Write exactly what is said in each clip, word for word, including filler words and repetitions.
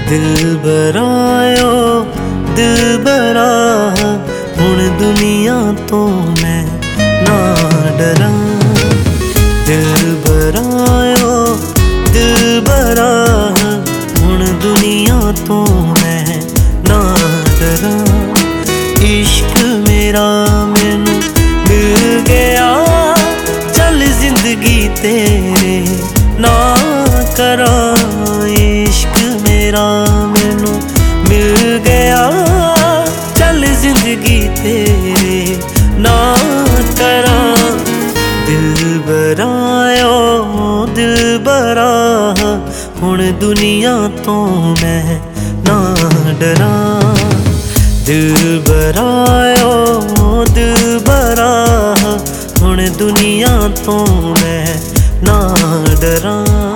दिलबरायो दिलबरा हुण दुनिया तो मैं ना डरा। दिलबरायो दिलबरा हुण दुनिया तो मैं ना डरा। इश्क मेरा मैनू मिल गया, चल जिंदगी तेरे ना करा। इश्क मेरा मैनू मिल गया, चल जिंदगी तेरे ना करा। दिलबरायो दिलबरा हुण दुनिया तो मैं ना डरा। दिलबरायो दिलबरा हुण दुनिया तो मैं ना डरा।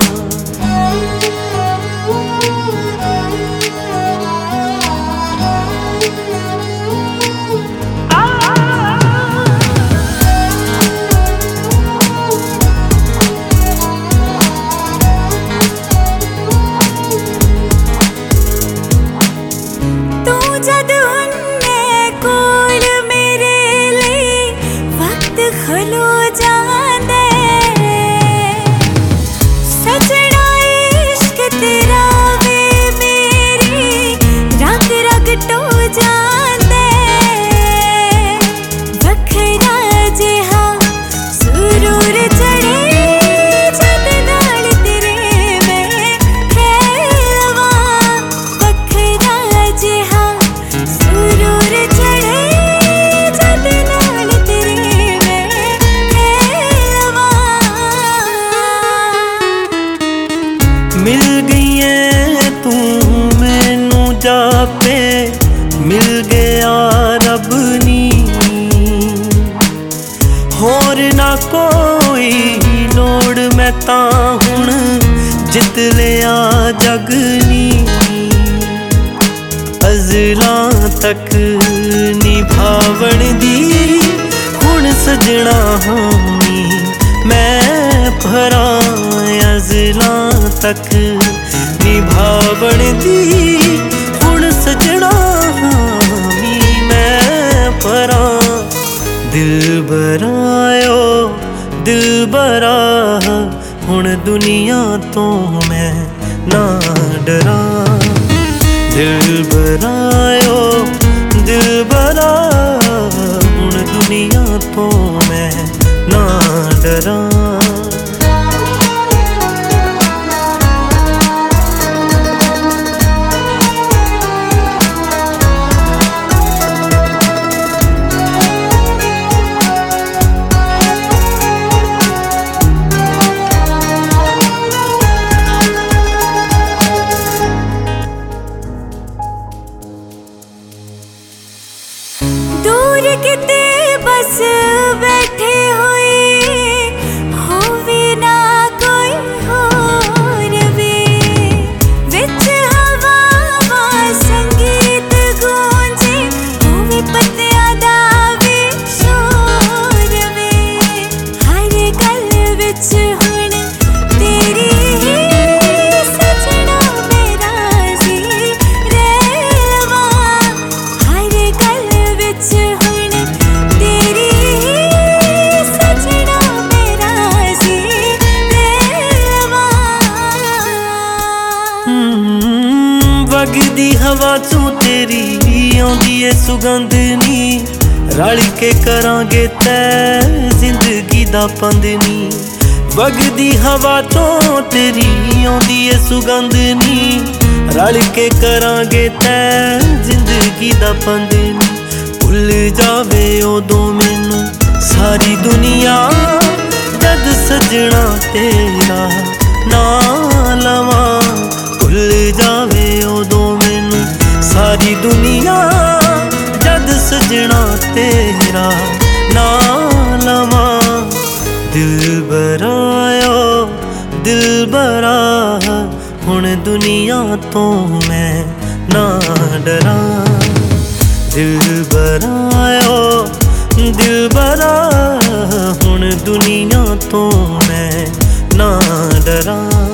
मिल गई है तू मैनू जापे, मिल गया रब नी। होर ना कोई लोड़ मैं तां हुण जित लिया जग नी। अज़लां तक निभावण दी हुण सजना होनी मैं भरा। अज़लां तक निभावण दी हुण सजना होनी मैं भरा। दिलबरायो दिलबरा हुण दुनिया तो मैं ना डरा। दिलबरायो दिलबरा हुण दुनिया तो मैं ना डरा। दूर किते बस बैठे हुए होवे ना कोई होर वे। विच हवा वा संगीत गूंजे होवे पत्तियां दा वी शोर वे। हर गल विच हुण तेरी सजना मेरा जी रहवा। हर गल विच वगदी हवा चों तेरी आउंदी ए सुगंध नी। रल के करांगे तै जिंदगी दा पंद नी। वगदी हवा चों तेरी आउंदी ए सुगंध नी। रल के करांगे तै जिंदगी दा पंद नी। भुल जावे उदों मैनू सारी दुनिया, जद सजना तेरा ना लवां। भुल जावे उदों मैनू सारी दुनिया, जद सजना तेरा ना लवां। दिलबरायो दिलबरा हुण दुनिया तो मैं ना डरा। दिलबरायो दिलबरा हुण दुनिया तो मैं ना डरा।